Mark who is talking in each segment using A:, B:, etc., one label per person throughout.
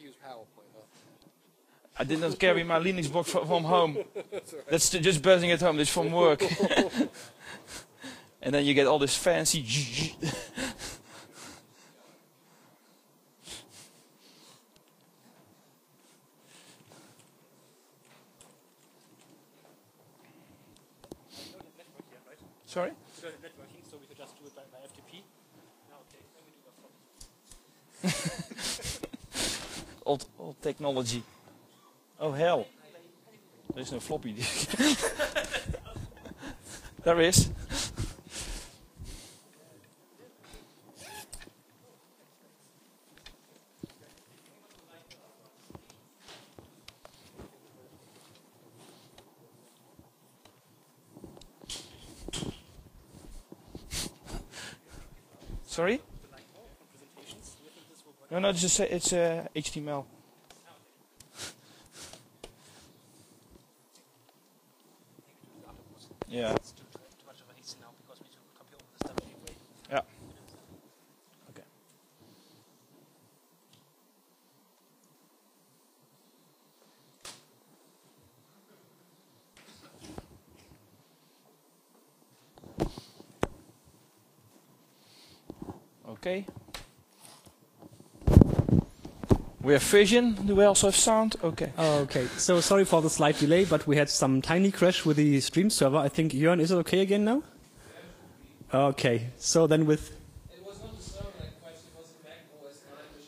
A: use PowerPoint, huh?
B: I did not carry my Linux box from home. That's just buzzing at home. That's from work. And then you get all this fancy. Sorry?
C: We don't have networking, so we could just do it by FTP. No, okay, then we do a floppy.
B: Old technology. Oh hell. There's no floppy disk. There is. Sorry? No, it's HTML. Yeah.
C: It's too much of a haste now because we need to copy over the stuff anyway.
B: Yeah. Okay. Okay. We have vision. Do we also have sound? Okay.
D: Okay, so sorry for the slight delay, but we had some tiny crash with the stream server. I think, Jörn, is it okay again now? Okay, so then with...
E: It was not the server that crashed, it was the Mac OS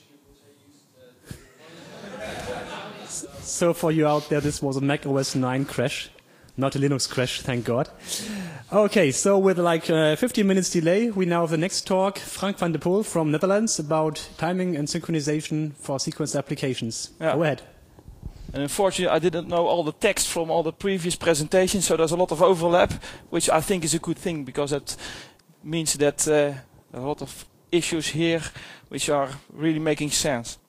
E: 9 machine which I used.
D: So for you out there, this was a Mac OS 9 crash, not a Linux crash, thank God. Okay, so with like 15 minutes delay, we now have the next talk, Frank van de Poel from Netherlands, about timing and synchronization for sequenced applications.
B: Yeah.
D: Go ahead.
B: And unfortunately, I didn't know all the text from all the previous presentations, so there's a lot of overlap, which I think is a good thing, because that means that there are a lot of issues here which are really making sense.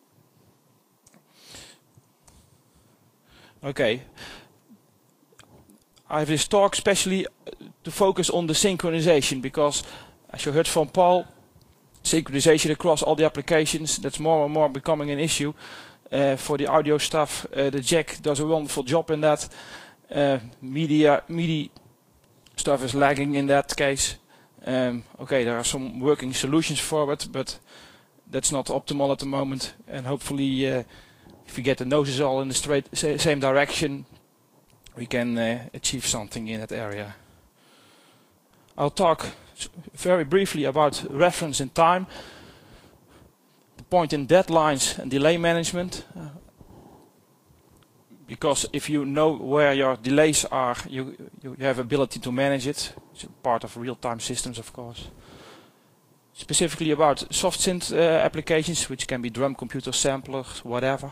B: Okay. I have this talk especially to focus on the synchronization, because as you heard from Paul, synchronization across all the applications, that's more and more becoming an issue. For the audio stuff, the Jack does a wonderful job in that. MIDI stuff is lagging in that case. Okay, there are some working solutions for it, but that's not optimal at the moment. And hopefully, if we get the noses all in the same direction, we can achieve something in that area. I'll talk very briefly about reference in time, the point in deadlines and delay management. Because if you know where your delays are, you have ability to manage it. It's part of real-time systems, of course. Specifically about soft synth applications, which can be drum computer samplers, whatever.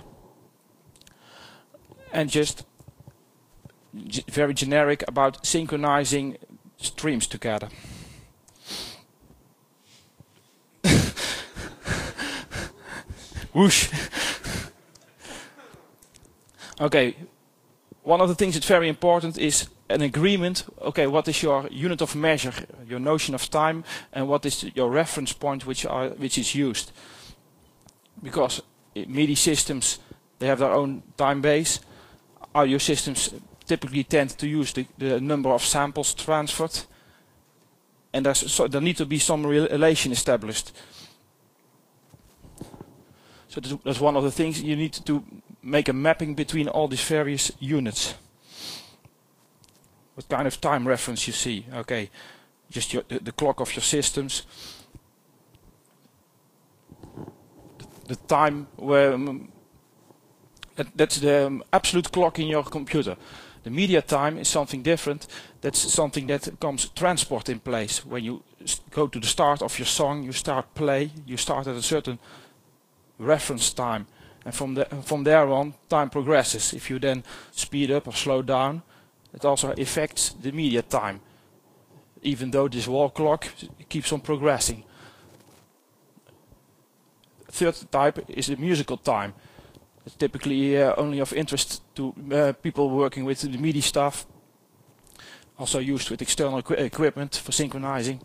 B: And just very generic about synchronizing streams together. Whoosh! Okay, one of the things that's very important is an agreement. Okay, what is your unit of measure, your notion of time, and what is your reference point which is used? Because MIDI systems, they have their own time base. Audio systems typically tend to use the number of samples transferred, and there need to be some relation established. So that's one of the things you need to make a mapping between all these various units. What kind of time reference you see? Okay, just the clock of your systems, the time where that's the absolute clock in your computer. The media time is something different. That's something that comes transport in place. When you go to the start of your song, you start play, you start at a certain reference time. And from there on, time progresses. If you then speed up or slow down, it also affects the media time. Even though this wall clock keeps on progressing. Third type is the musical time. It's typically only of interest to people working with the MIDI stuff. Also used with external equipment for synchronizing.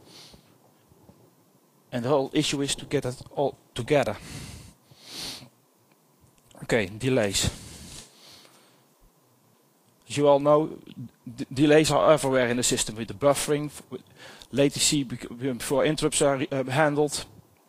B: And the whole issue is to get it all together. Okay, delays. As you all know, delays are everywhere in the system with the buffering, with latency before interrupts are handled.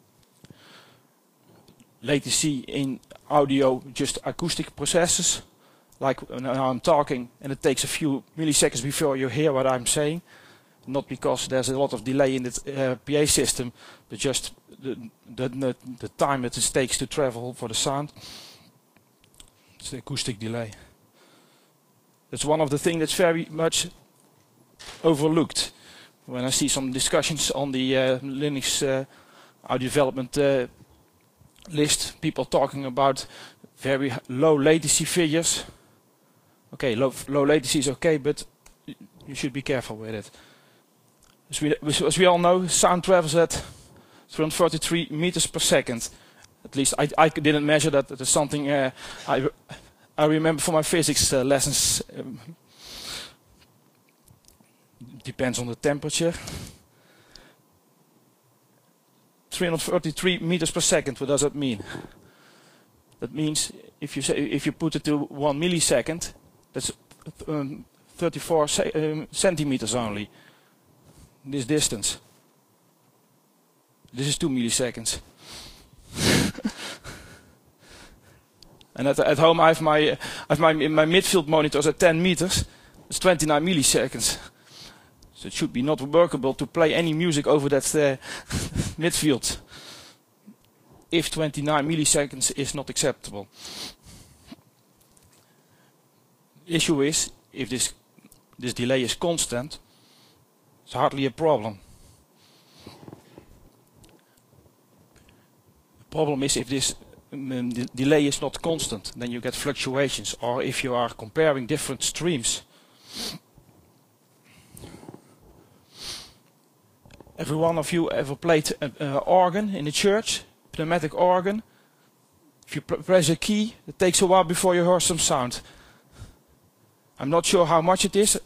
B: Latency in audio, just acoustic processes. Like now I'm talking and it takes a few milliseconds before you hear what I'm saying. Not because there's a lot of delay in the PA system, but just the time that it takes to travel for the sound. It's the acoustic delay. That's one of the things that's very much overlooked. When I see some discussions on the Linux audio development list, people talking about very low latency figures. Okay, low latency is okay, but you should be careful with it. As we all know, sound travels at 343 meters per second. At least I didn't measure that. That is something I remember from my physics lessons. Depends on the temperature. 333 meters per second. What does that mean? That means if you put it to 1 millisecond, that's 34 centimeters only. This distance. This is 2 milliseconds. And at home I have my midfield monitors at 10 meters. It's 29 milliseconds. So it should be not workable to play any music over that midfield. If 29 milliseconds is not acceptable. The issue is, if this delay is constant, it's hardly a problem. The problem is if this the delay is not constant, then you get fluctuations, or if you are comparing different streams. Every one of you ever played an organ in the church, pneumatic organ? If you press a key, it takes a while before you hear some sound. I'm not sure how much it is.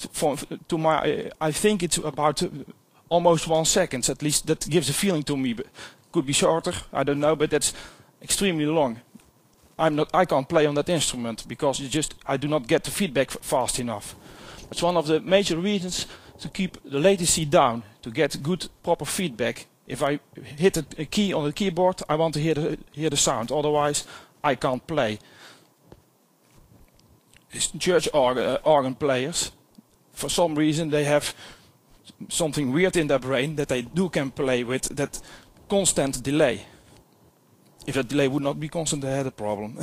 B: I think it's about almost 1 second. At least that gives a feeling to me. Could be shorter, I don't know, but that's extremely long. I can't play on that instrument because I do not get the feedback fast enough. That's one of the major reasons to keep the latency down, to get good proper feedback. If I hit a key on the keyboard, I want to hear the sound. Otherwise, I can't play. Church organ players, for some reason they have something weird in their brain that they can play with that constant delay. If that delay would not be constant, they had a problem.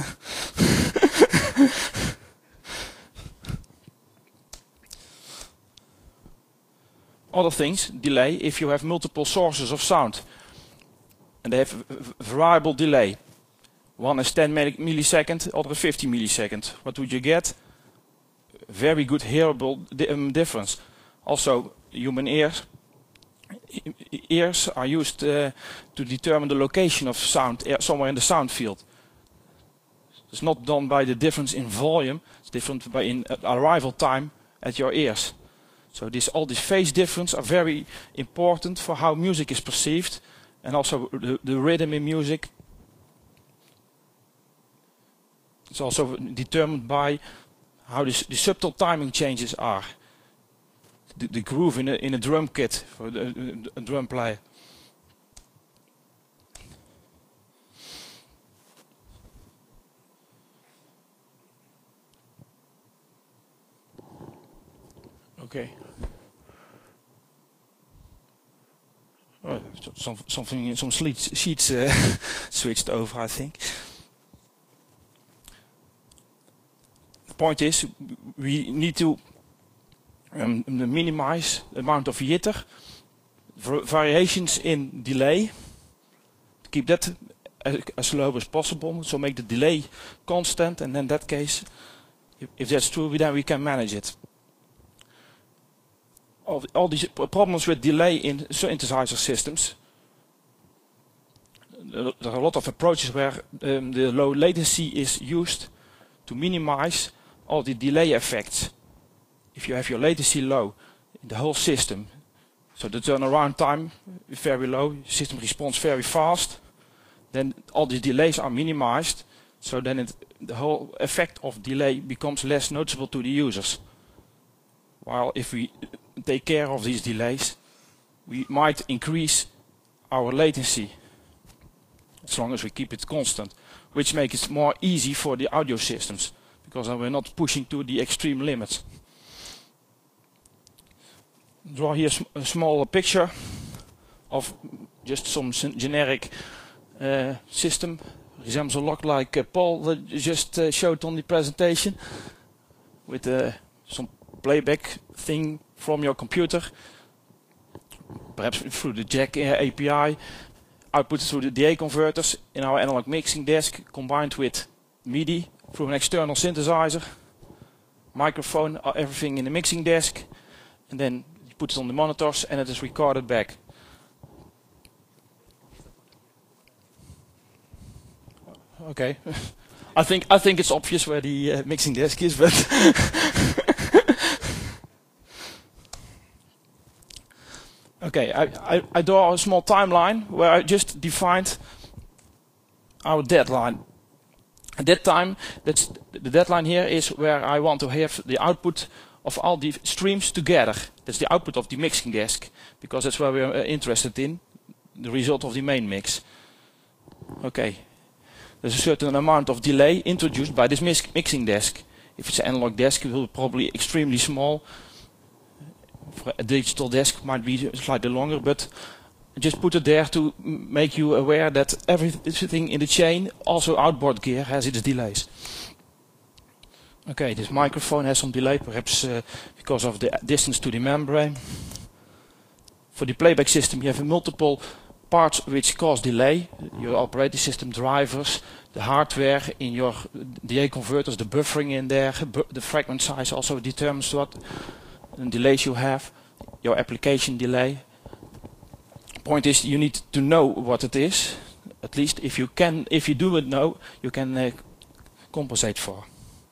B: Other things, delay, if you have multiple sources of sound and they have variable delay. One is 10 milliseconds, other 50 milliseconds. What would you get? Very good hearable difference. Also, human ears are used to determine the location of sound somewhere in the sound field. It's not done by the difference in volume. It's different in arrival time at your ears. So all these phase difference are very important for how music is perceived, and also the rhythm in music. It's also determined by how the subtle timing changes are. The groove in a drum kit for a drum player. Okay. Oh, some sheets switched over, I think. The point is, we need to minimize the amount of jitter, variations in delay, to keep that as low as possible, so make the delay constant, and in that case, if that's true, then we can manage it. All these problems with delay in synthesizer systems, there are a lot of approaches where the low latency is used to minimize all the delay effects. If you have your latency low in the whole system, so the turnaround time is very low, the system responds very fast, then all these delays are minimized, So then the whole effect of delay becomes less noticeable to the users. While if we take care of these delays, we might increase our latency, as long as we keep it constant, which makes it more easy for the audio systems, because then we're not pushing to the extreme limits. Draw here a small picture of just some generic system. Resembles a lot like Paul just showed on the presentation, with some playback thing from your computer, perhaps through the jack API, output through the DA converters in our analog mixing desk, combined with MIDI through an external synthesizer, microphone, everything in the mixing desk, and then you put it on the monitors and it is recorded back. Okay, I think it's obvious where the mixing desk is, but okay, I draw a small timeline where I just defined our deadline. At that time, the deadline here is where I want to have the output of all the streams together. That's the output of the mixing desk, because that's where we are interested in, the result of the main mix. Okay. There's a certain amount of delay introduced by this mixing desk. If it's an analog desk, it will be probably extremely small. For a digital desk might be slightly longer, but just put it there to make you aware that everything in the chain, also outboard gear, has its delays. Okay, this microphone has some delay, perhaps because of the distance to the membrane. For the playback system, you have multiple parts which cause delay: your operating system drivers, the hardware in your DA converters, the buffering in there, the fragment size also determines what delays you have, your application delay. Point is, you need to know what it is. At least if you do it know, you can compensate for.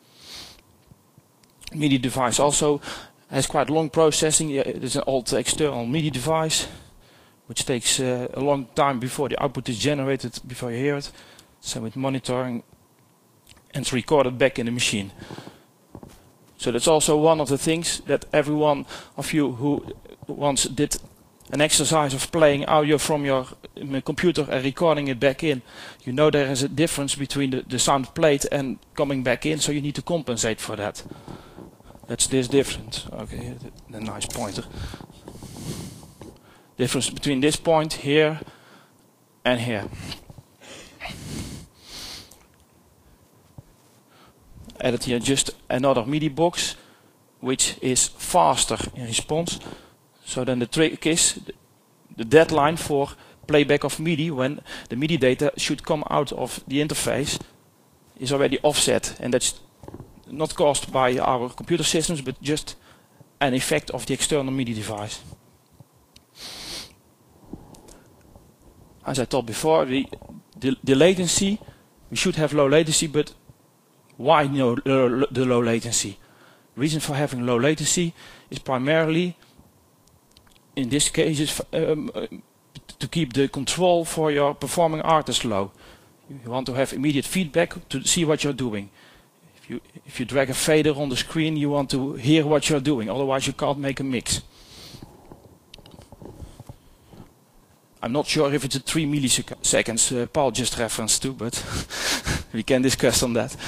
B: MIDI device also has quite long processing. It is an old external MIDI device, which takes a long time before the output is generated, before you hear it. So with monitoring, and it's recorded back in the machine. So that's also one of the things that every one of you who once did an exercise of playing audio from your computer and recording it back in, you know there is a difference between the sound played and coming back in, so you need to compensate for that. That's this difference. Okay, a nice pointer. Difference between this point here and here. Added here just another MIDI box, which is faster in response. So then the trick is the deadline for playback of MIDI, when the MIDI data should come out of the interface, is already offset, and that's not caused by our computer systems, but just an effect of the external MIDI device. As I told before, the latency, we should have low latency, but why the low latency? The reason for having low latency is primarily, in this case, is to keep the control for your performing artist low. You want to have immediate feedback to see what you're doing. If you drag a fader on the screen, you want to hear what you're doing, otherwise you can't make a mix. I'm not sure if it's a 3 milliseconds Paul just referenced to, but we can discuss on that.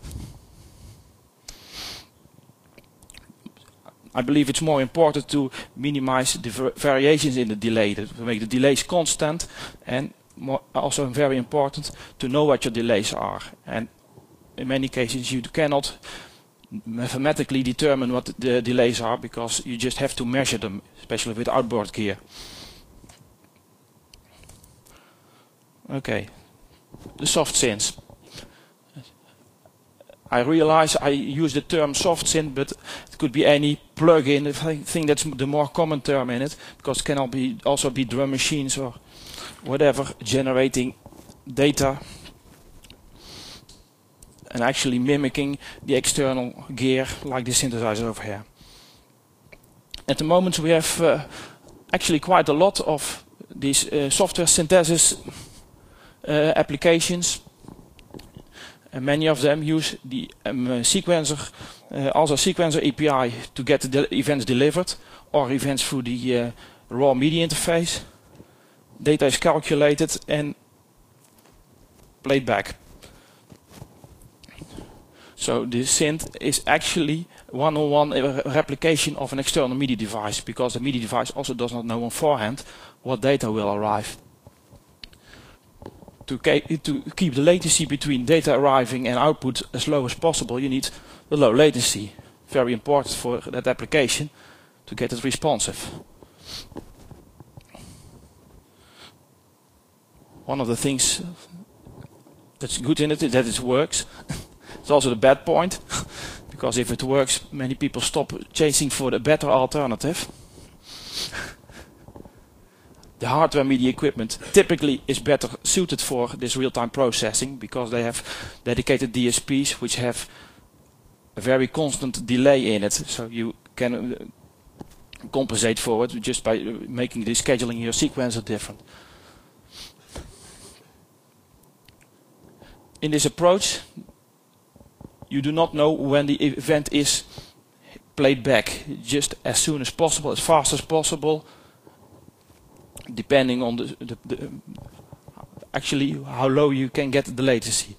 B: I believe it's more important to minimize the variations in the delay, to make the delays constant, and also very important to know what your delays are. And in many cases you cannot mathematically determine what the delays are, because you just have to measure them, especially with outboard gear. Okay, the soft synths. I realize I use the term soft synth, but it could be any plug-in. I think that's the more common term in it, because it can also be drum machines or whatever generating data and actually mimicking the external gear like the synthesizer over here. At the moment we have actually quite a lot of these software synthesis applications, and many of them use the sequencer, also sequencer API to get the events delivered, or events through the raw media interface. Data is calculated and played back. So the synth is actually one-on-one replication of an external media device, because the media device also does not know beforehand what data will arrive. To keep the latency between data arriving and output as low as possible, you need the low latency. Very important for that application to get it responsive. One of the things that's good in it is that it works. It's also the bad point, because if it works, many people stop chasing for the better alternative. The hardware media equipment typically is better suited for this real-time processing, because they have dedicated DSPs which have a very constant delay in it, so you can compensate for it just by making the scheduling your sequencer different. In this approach, you do not know when the event is played back. Just as soon as possible, as fast as possible, depending on actually how low you can get the latency,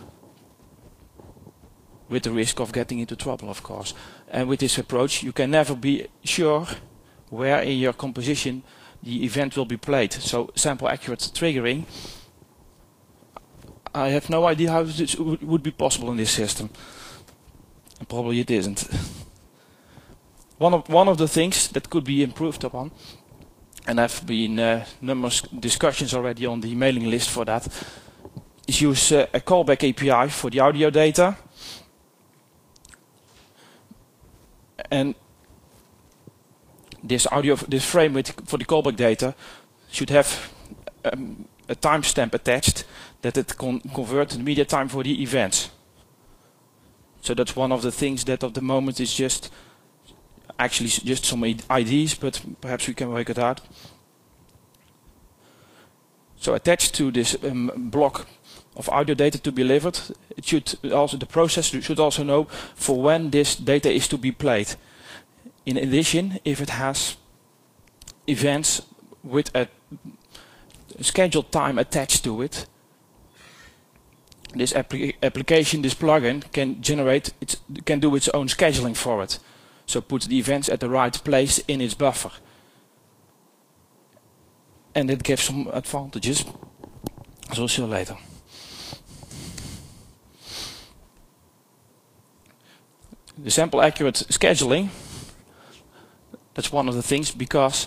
B: with the risk of getting into trouble, of course. And with this approach, you can never be sure where in your composition the event will be played. So sample accurate triggering, I have no idea how this would be possible in this system. And probably it isn't. One of the things that could be improved upon, and there have been numerous discussions already on the mailing list for that, is use a callback API for the audio data. And this frame for the callback data should have a timestamp attached that it can convert the media time for the events. So that's one of the things that at the moment is just actually just some IDs, but perhaps we can work it out. So attached to this block of audio data to be delivered, it should also, the processor should also know for when this data is to be played. In addition, if it has events with a scheduled time attached to it, this application, this plugin, can do its own scheduling for it. So put the events at the right place in its buffer. And it gives some advantages, as we'll see later. The sample accurate scheduling, that's one of the things, because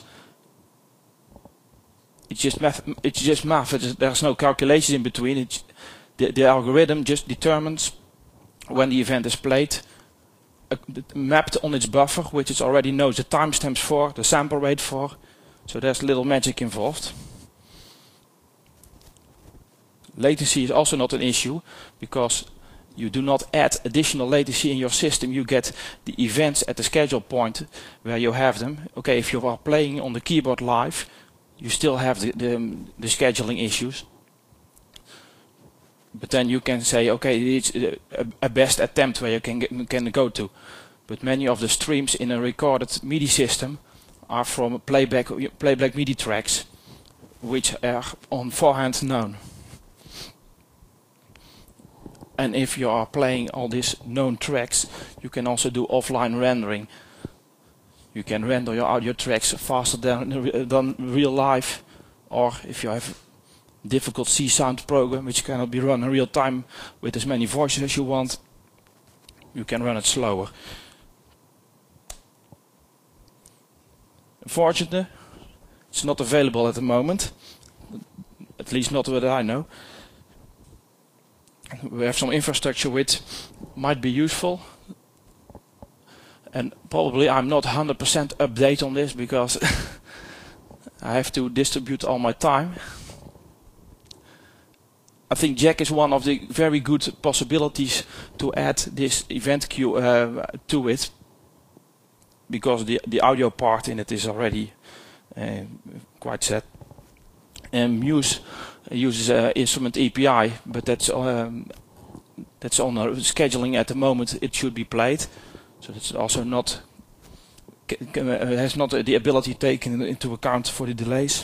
B: it's just math. There's no calculation in between. The algorithm just determines when the event is played, mapped on its buffer, which it already knows the timestamps for, the sample rate for. So there's little magic involved. Latency is also not an issue, because you do not add additional latency in your system. You get the events at the schedule point where you have them. Okay, if you are playing on the keyboard live, you still have the scheduling issues. But then you can say, okay, it's a best attempt where you can go to. But many of the streams in a recorded MIDI system are from playback MIDI tracks, which are on forehand known. And if you are playing all these known tracks, you can also do offline rendering. You can render your audio tracks faster than real live, or if you have a difficult C sound program which cannot be run in real time with as many voices as you want, you can run it slower. Unfortunately, it's not available at the moment, at least not what I know. We have some infrastructure which might be useful, and probably I'm not 100% update on this because I have to distribute all my time. I think Jack is one of the very good possibilities to add this event queue to it, because the audio part in it is already quite set. And Muse uses instrument API, but that's that's on scheduling at the moment it should be played. So that's also not has not the ability taken into account for the delays.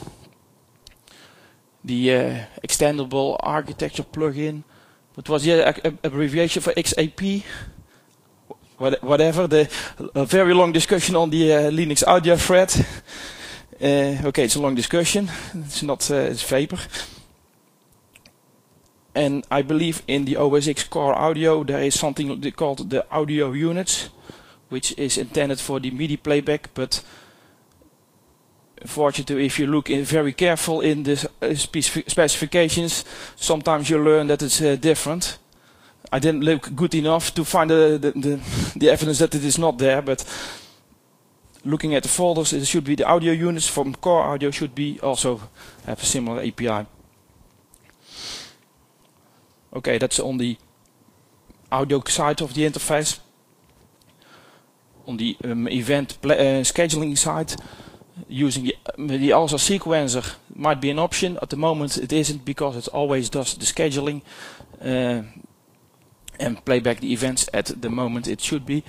B: The extendable architecture plugin, what was the abbreviation for XAP? Whatever, a very long discussion on the Linux audio thread. Okay, it's a long discussion. It's not, it's vapor. And I believe in the OS X core audio there is something called the audio units, which is intended for the MIDI playback, but unfortunately if you look very careful in the specifications, sometimes you learn that it's different. I didn't look good enough to find the evidence that it is not there, but looking at the folders, it should be the audio units from core audio should be also have a similar API. Okay, that's on the audio side of the interface. On the event scheduling side, using the ALSA sequencer might be an option. At the moment it isn't, because it always does the scheduling and play back the events at the moment it should be.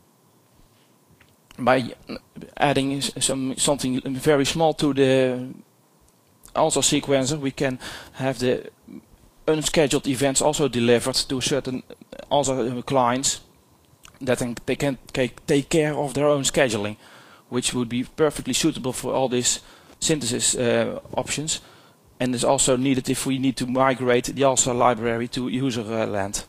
B: By adding something very small to the ALSA sequencer, we can have the unscheduled events also delivered to certain ALSA clients, that they can take care of their own scheduling, which would be perfectly suitable for all these synthesis options, and is also needed if we need to migrate the ALSA library to user land.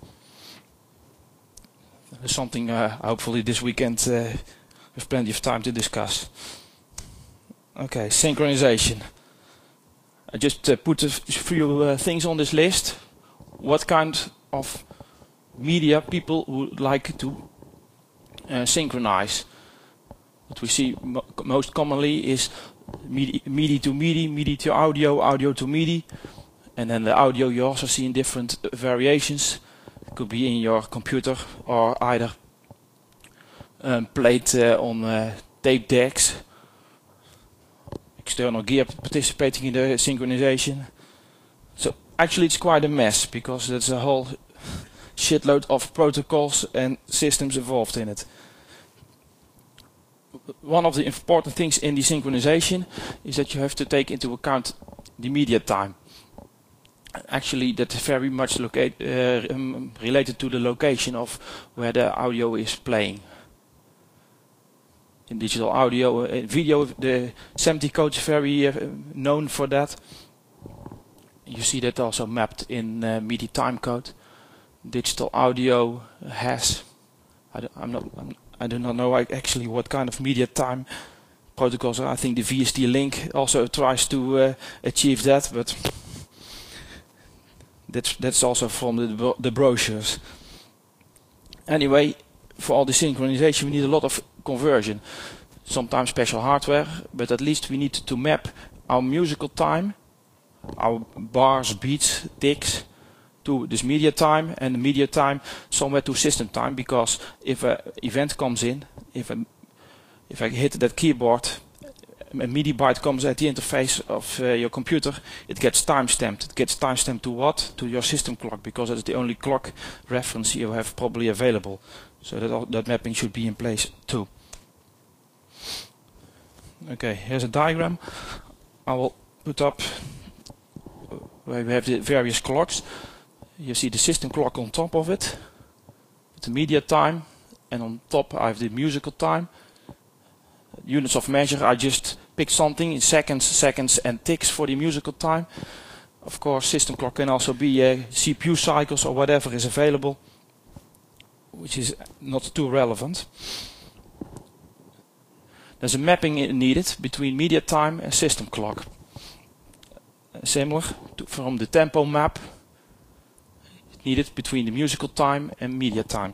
B: Something hopefully this weekend with plenty of time to discuss. Okay, synchronization. I just put a few things on this list. What kind of media people would like to synchronize? What we see most commonly is MIDI to MIDI, MIDI to audio, audio to MIDI, and then the audio you also see in different variations. It could be in your computer or either played on tape decks, external gear participating in the synchronization. So actually it's quite a mess, because there's a whole shitload of protocols and systems involved in it. One of the important things in the synchronization is that you have to take into account the media time. Actually, that's very much related to the location of where the audio is playing. In digital audio, video, the SMPTE code is very known for that. You see that also mapped in MIDI timecode. Digital audio has, I do not know actually what kind of media time protocols are. I think the VST Link also tries to achieve that, but that's also from the brochures. Anyway, for all the synchronization we need a lot of conversion. Sometimes special hardware, but at least we need to map our musical time, our bars, beats, ticks, to this media time, and the media time somewhere to system time, because if an event comes in, if I hit that keyboard, a MIDI byte comes at the interface of your computer, it gets timestamped. It gets timestamped to what? To your system clock, because that's the only clock reference you have probably available. So that mapping should be in place too. Okay, here's a diagram I will put up where we have the various clocks. You see the system clock on top of it, the media time, and on top I have the musical time. Units of measure, I just picked something in seconds and ticks for the musical time. Of course, system clock can also be CPU cycles or whatever is available, which is not too relevant. There's a mapping needed between media time and system clock. Similar from the tempo map needed between the musical time and media time.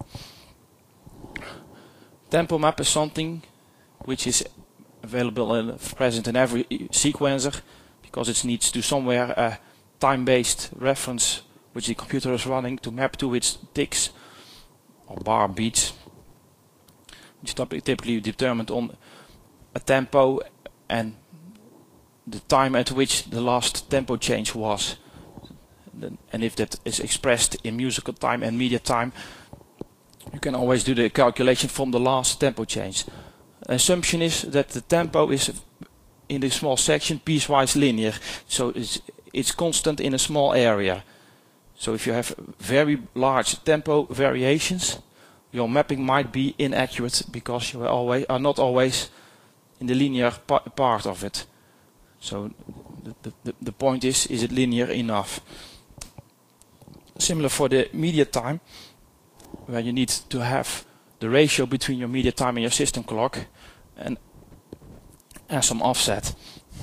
B: Tempo map is something which is available and present in every sequencer, because it needs to somewhere a time-based reference which the computer is running to map to its ticks or bar beats, which is typically determined on a tempo and the time at which the last tempo change was. and if that is expressed in musical time and media time, you can always do the calculation from the last tempo change. The assumption is that the tempo is in the small section piecewise linear, so it's constant in a small area. So if you have very large tempo variations, your mapping might be inaccurate because you are not always in the linear part of it. So the point is it linear enough? Similar for the media time, where you need to have the ratio between your media time and your system clock and some offset.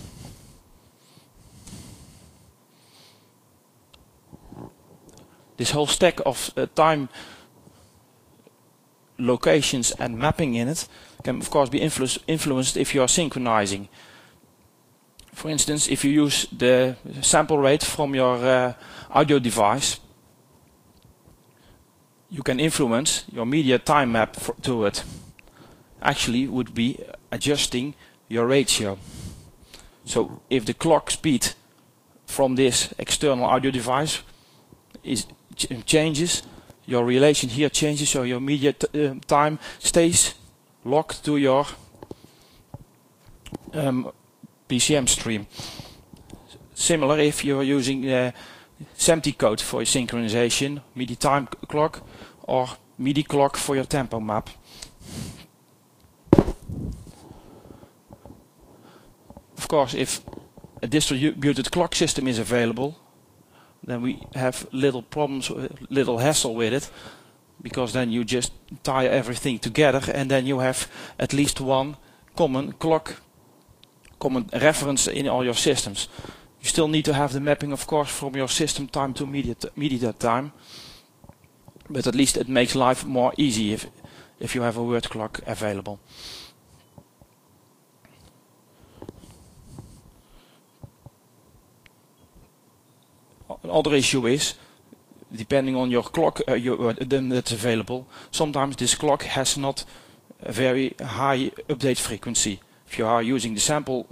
B: This whole stack of time locations and mapping in it can of course be influenced if you are synchronizing. For instance, if you use the sample rate from your audio device, you can influence your media time map to it. Actually would be adjusting your ratio. So if the clock speed from this external audio device changes, your relation here changes, so your media time stays locked to your PCM stream. Similar if you're using SMPTE code for your synchronization, MIDI time clock, or MIDI clock for your tempo map. Of course, if a distributed clock system is available, then we have little problems, little hassle with it, because then you just tie everything together and then you have at least one common reference in all your systems. You still need to have the mapping, of course, from your system time to media time, but at least it makes life more easy if you have a word clock available. Another issue is, depending on your clock that's available, sometimes this clock has not a very high update frequency. If you are using the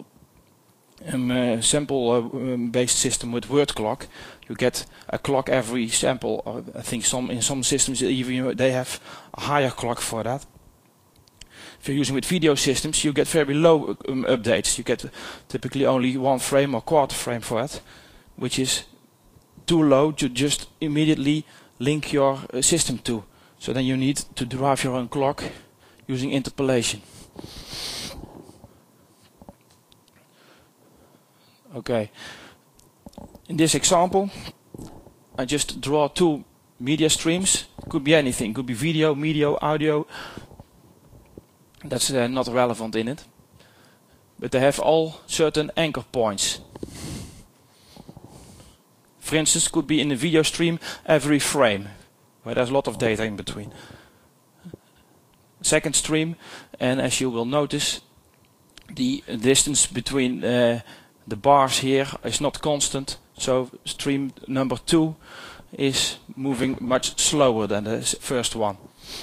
B: sample-based system with word clock, you get a clock every sample. I think in some systems even they have a higher clock for that. If you're using with video systems, you get very low updates. You get typically only 1 frame or quarter frame for it, which is too low to just immediately link your system to. So then you need to derive your own clock using interpolation. Okay. In this example, I just draw 2 media streams. It could be anything. It could be video, audio. That's not relevant in it. But they have all certain anchor points. For instance, could be in the video stream every frame, where there's a lot of data in between. Second stream, and as you will notice, the distance between the bars here is not constant, so stream number 2 is moving much slower than the first one.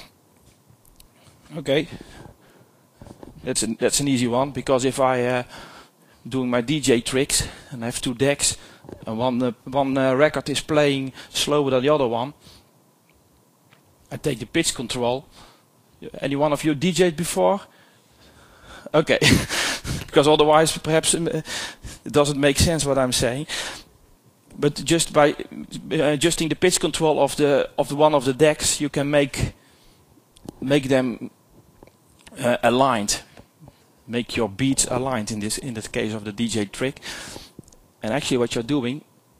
B: Okay, that's an easy one, because if I doing my DJ tricks and I have 2 decks and one record is playing slower than the other one, I take the pitch control. Any one of you DJ'd before? Okay, because otherwise perhaps it doesn't make sense what I'm saying. But just by adjusting the pitch control of the one of the decks, you can make them aligned, make your beats aligned in this case of the DJ trick. And actually, what you're doing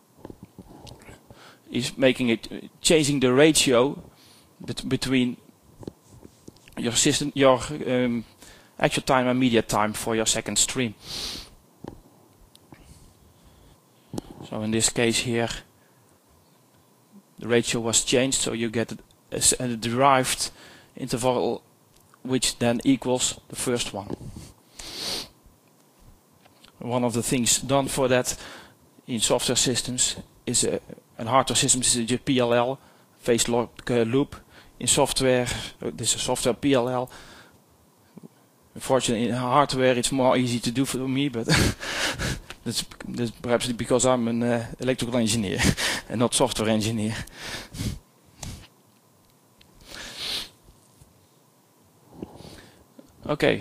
B: is changing the ratio between your system, your actual time and media time for your second stream. So in this case here, the ratio was changed, so you get a derived interval which then equals the first one. One of the things done for that in software systems is and hardware systems is a PLL, phase lock loop. In software, this is software PLL. Unfortunately, in hardware it's more easy to do for me, but That's perhaps because I'm an electrical engineer and not software engineer. Okay.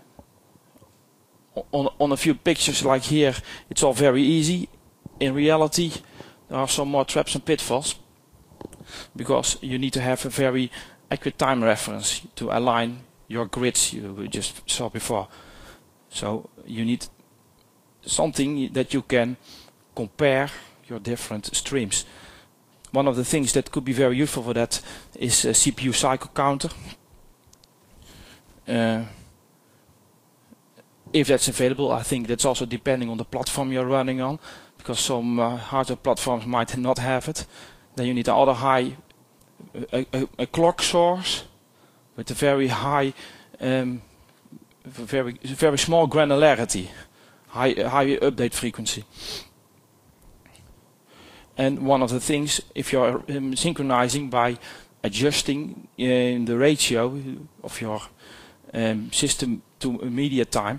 B: On a few pictures like here, it's all very easy. In reality, there are some more traps and pitfalls, because you need to have a very accurate time reference to align your grids you just saw before. So you need something that you can compare your different streams. One of the things that could be very useful for that is a CPU cycle counter. If that's available, I think that's also depending on the platform you're running on, because some hardware platforms might not have it. Then you need another high a clock source with a very high, very small granularity, high update frequency. And one of the things, if you're synchronizing by adjusting the ratio of your system to media time,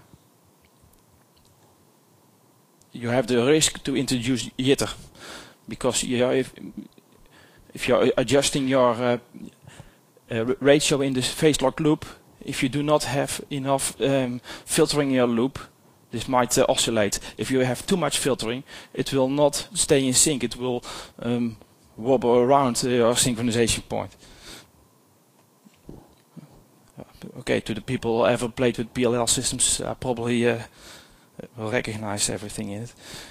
B: you have the risk to introduce jitter, because if you're adjusting your ratio in the phase lock loop, if you do not have enough filtering in your loop, this might oscillate. If you have too much filtering, it will not stay in sync. It will wobble around your synchronization point. Okay, to the people who ever played with PLL systems, probably will recognize everything in it.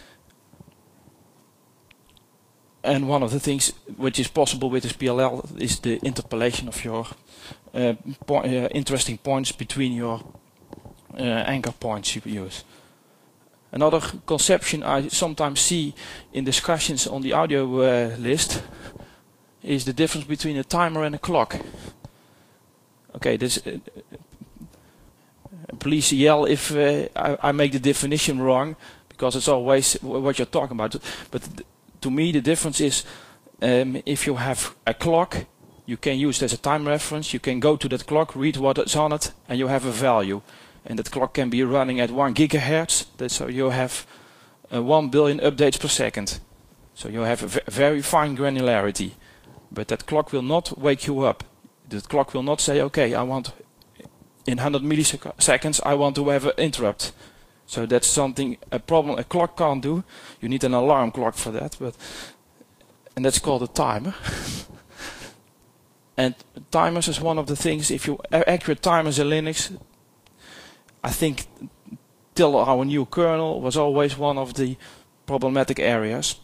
B: And one of the things which is possible with this PLL is the interpolation of your interesting points between your anchor points you use. Another conception I sometimes see in discussions on the audio list is the difference between a timer and a clock. Okay, this please yell if I make the definition wrong, because it's always what you're talking about. But to me the difference is, if you have a clock, you can use it as a time reference. You can go to that clock, read what is on it, and you have a value. And that clock can be running at 1 gigahertz. So you have 1 billion updates per second. So you have a very fine granularity. But that clock will not wake you up. That clock will not say, okay, I want in 100 milliseconds, I want to have an interrupt. So that's something, a problem a clock can't do. You need an alarm clock for that, and that's called a timer. And timers is one of the things, if you accurate timers in Linux, I think till our new kernel was always one of the problematic areas.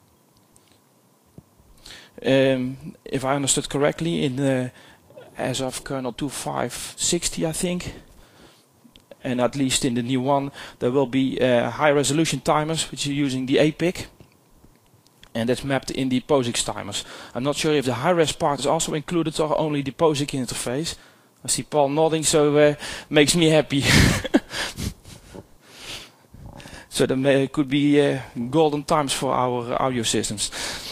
B: If I understood correctly, as of kernel 2560, I think, and at least in the new one, there will be high resolution timers which are using the APIC, and that's mapped in the POSIX timers. I'm not sure if the high-res part is also included or only the POSIX interface. I see Paul nodding, so makes me happy. So there could be golden times for our audio systems.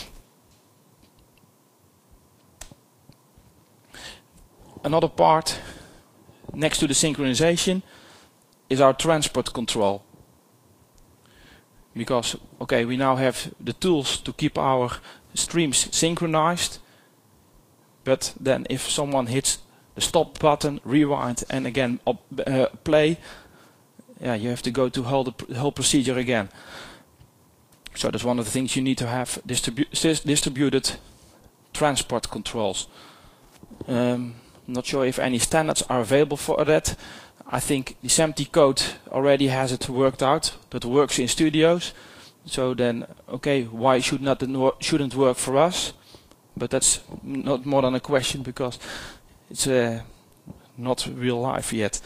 B: Another part, next to the synchronization, is our transport control. Because, okay, we now have the tools to keep our streams synchronized, but then if someone hits the stop button, rewind, and again play, yeah, you have to go to the whole procedure again. So that's one of the things you need to have, distributed transport controls. Not sure if any standards are available for that. I think the SMPTE code already has it worked out, that works in studios. So then, okay, why shouldn't work for us? But that's not more than a question, because it's not real life yet.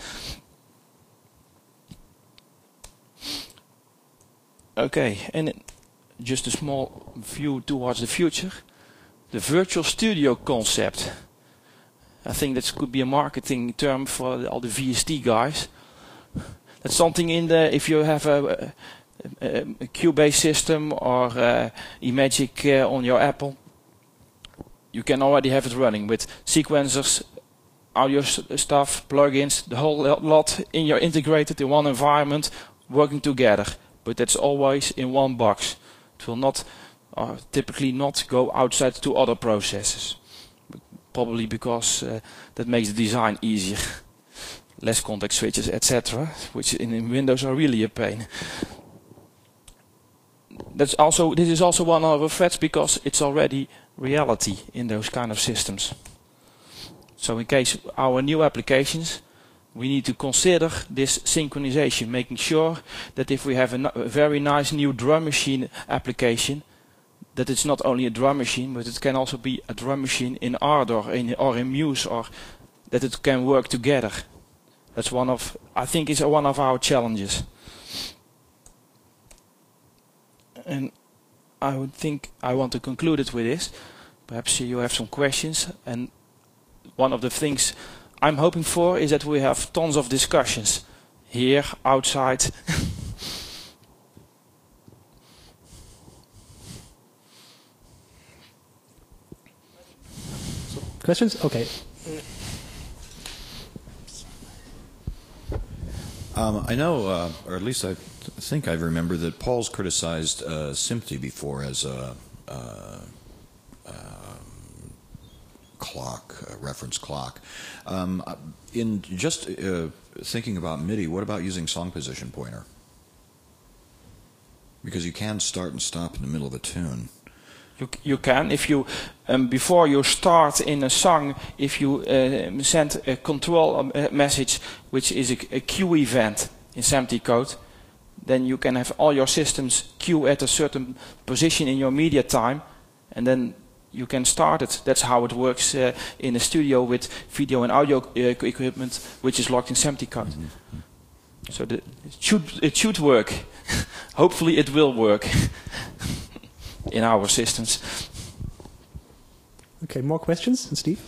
B: Okay, and just a small view towards the future. The virtual studio concept. I think that could be a marketing term for all the VST guys. That's something in the, if you have a Cubase system or eMagic on your Apple, you can already have it running with sequencers, audio stuff, plugins, the whole lot in your integrated in one environment, working together. but that's always in one box. It will not, typically not go outside to other processes. Probably because that makes the design easier. Less context switches, etc., which in Windows are really a pain. This is also one of the threats because it's already reality in those kind of systems. So in case our new applications, we need to consider this synchronization, making sure that if we have a very nice new drum machine application, that it's not only a drum machine, but it can also be a drum machine in Ardor or in Muse, or that it can work together. That's I think is one of our challenges. And I would think I want to conclude it with this. Perhaps you have some questions. And one of the things I'm hoping for is that we have tons of discussions here, outside.
D: Questions? Okay.
A: I know, or at least I think I remember that Paul's criticized SMPTE before as a clock, a reference clock. In just thinking about MIDI, what about using song position pointer? Because you can start and stop in the middle of a tune.
B: You can, if you before you start in a song, if you send a control message, which is a queue event in SMPTE code, then you can have all your systems queue at a certain position in your media time, and then you can start it. That's how it works in a studio with video and audio equipment, which is locked in SMPTE code. Mm-hmm. So it should work. Hopefully, it will work. In our systems.
D: Okay, more questions? And Steve?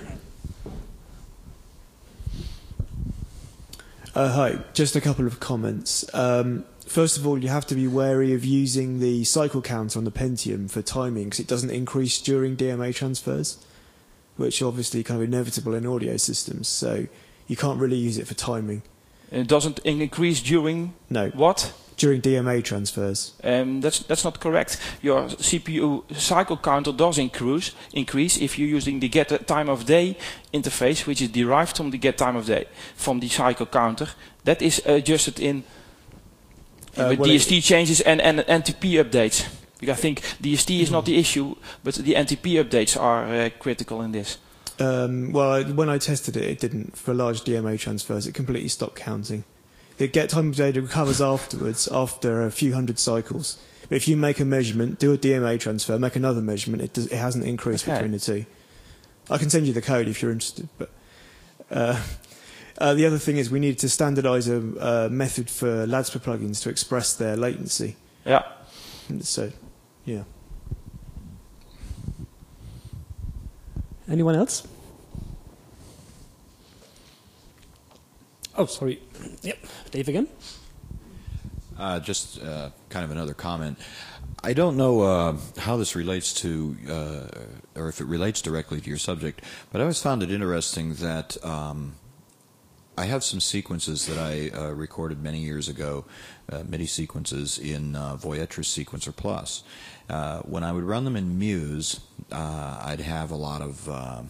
F: Hi, just a couple of comments. First of all, you have to be wary of using the cycle counter on the Pentium for timing because it doesn't increase during DMA transfers, which are obviously kind of inevitable in audio systems, so you can't really use it for timing.
B: It doesn't increase during what?
F: During DMA transfers.
B: That's not correct. Your CPU cycle counter does increase if you're using the get time of day interface, which is derived from the get time of day, from the cycle counter. That is adjusted in with DST changes and NTP updates. Because I think DST is not the issue, but the NTP updates are critical in this.
F: Well, when I tested it, it didn't. For large DMA transfers, it completely stopped counting. The get time of day recovers afterwards, after a few hundred cycles. But if you make a measurement, do a DMA transfer, make another measurement, it hasn't increased between the two. I can send you the code if you're interested. But the other thing is we need to standardize a method for LADSPA plugins to express their latency.
B: Yeah.
F: So, yeah.
D: Anyone else? Oh, sorry. Yep, Dave again.
A: Just kind of another comment. I don't know how this relates to, or if it relates directly to your subject, but I always found it interesting that I have some sequences that I recorded many years ago, MIDI sequences in Voyetris Sequencer Plus. When I would run them in Muse, I'd have a lot of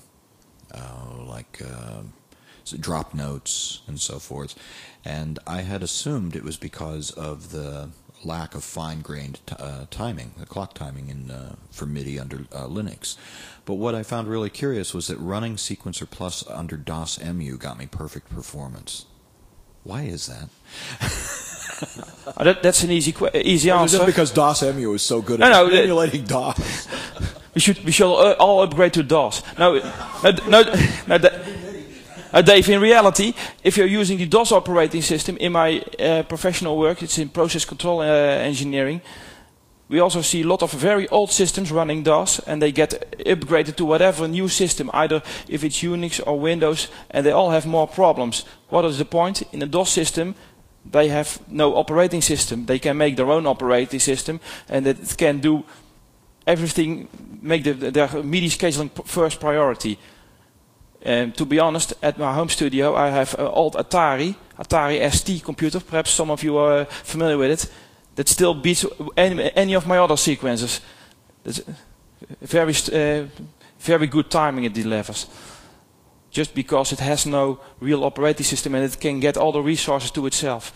A: drop notes and so forth, and I had assumed it was because of the lack of fine-grained timing, the clock timing for MIDI under Linux. But what I found really curious was that running Sequencer Plus under DOS-MU got me perfect performance. Why is that?
B: That's an easy answer.
A: Just because DOS-MU is so good at emulating DOS.
B: We should all upgrade to DOS. Dave, in reality, if you're using the DOS operating system, in my professional work, it's in process control engineering, we also see a lot of very old systems running DOS, and they get upgraded to whatever new system, either if it's Unix or Windows, and they all have more problems. What is the point? In a DOS system, they have no operating system. They can make their own operating system, and it can do everything, make their MIDI scheduling first priority. To be honest, at my home studio I have an old Atari ST computer, perhaps some of you are familiar with it. that still beats any of my other sequences. That's very good timing it delivers. Just because it has no real operating system and it can get all the resources to itself.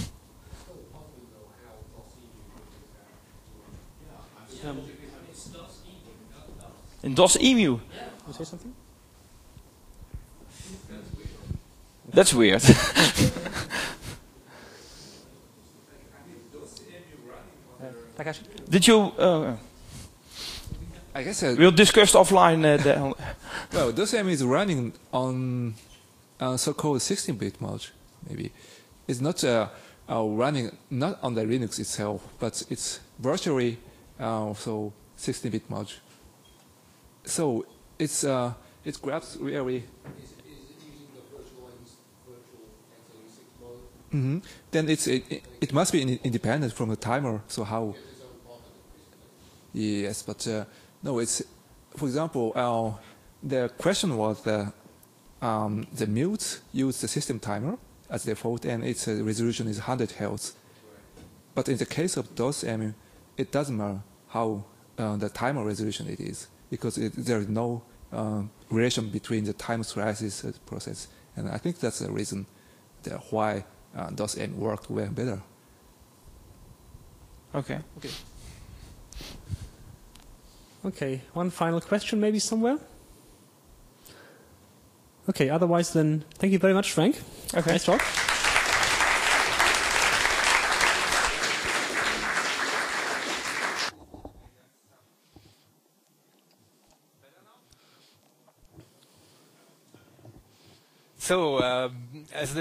B: In DOS-EMU.
D: You say something?
B: That's weird.
D: Takashi?
B: Did you?
G: I guess
B: We'll discuss offline.
G: well, DOS-EMU is running on so-called 16-bit mode. Maybe it's not running not on the Linux itself, but it's virtually so 16-bit mode. So it's it grabs really.
E: Is it using the virtual x86 mode?
G: Mm-hmm. Then it must be independent from the timer. So how? Yes, but no, it's for example, the question was the mute use the system timer as default, and its resolution is 100 Hz. But in the case of DOS-EMU, it doesn't matter how the timer resolution it is, because there is no relation between the time slices process, and I think that's the reason why DOS-EMU worked well better.
B: Okay.
D: Okay, one final question maybe somewhere? Okay, otherwise then, thank you very much, Frank.
B: Okay.
D: Nice talk.
H: So, as the